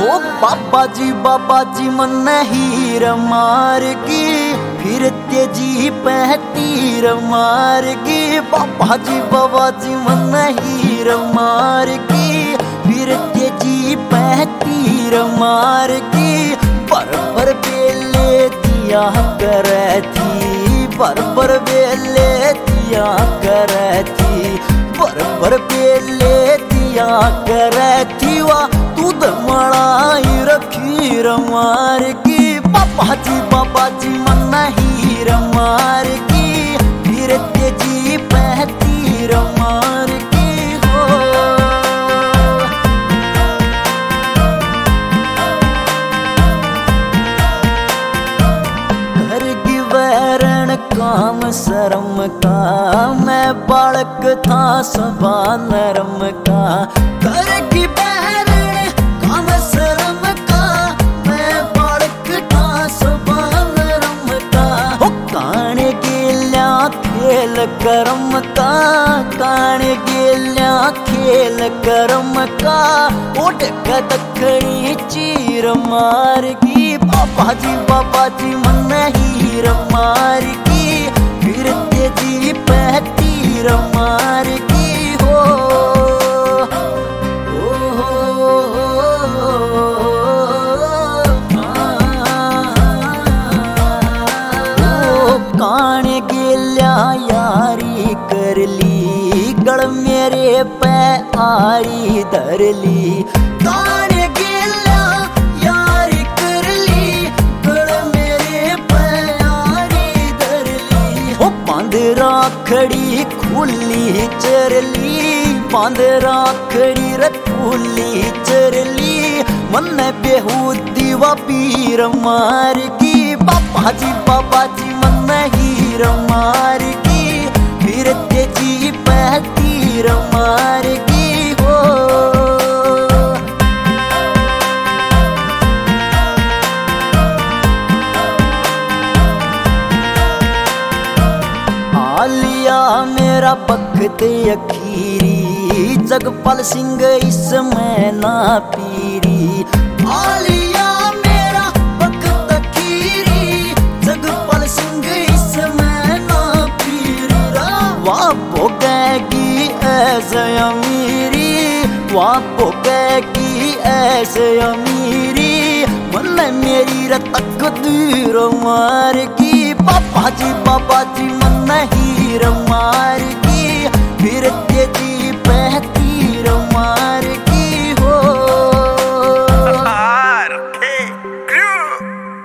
ओ बाबा जी मन हीर मारगी, फिर तेजी पे तीर मारगी। बाबा जी मन हीर मारगी, फिर तेजी पे तीर मारगी। पर बेले दिया करे थी, पर बेले दिया करे थी, पर बेले दिया करे थी। वाह दूध मलाई रखीर मारगी। बाबा जी मन हीर मारगी, फिर तेजी पे तीर मारगी हो। करगी वैरण काम शर्म का, मैं बालक था सबा नरम का। करगी वैरण काम शर्म का, मैं बालक था सबा नरम का। हो काने गेल्या खेल करम का, काने गेल्या खेल करम का। ओट दखनी चीर मारगी। बाबा जी मन हीर मारगी, फिर तेजी पे तीर मारगी हो। कान गेल्या यारी करली, गड़ मेरे पे आरी धरली। कान गेल्या यारी करली, गड़ मेरे पे आरी धरली। हो बांध राखड़ी खुली चरली, बांध राखड़ी रखुली चरली। मन बेहूदी व पीर मारगी। बाबा जी मन हीर मारगी, फिर तेजी पे तीर मारगी हो। आलिया मेरा बख्त अखीरी, जगपाल सिंह इसमें ना पीरी। आलिया मेरा बख्त अखीरी, जगपाल सिंह इसमें ना पीरी। वाह भोगेगी ऐसे अमीरी, वाह भोगेगी ऐसे अमीरी। मन मेरी तकदीर मारगी। बाबा जी मन हीर मार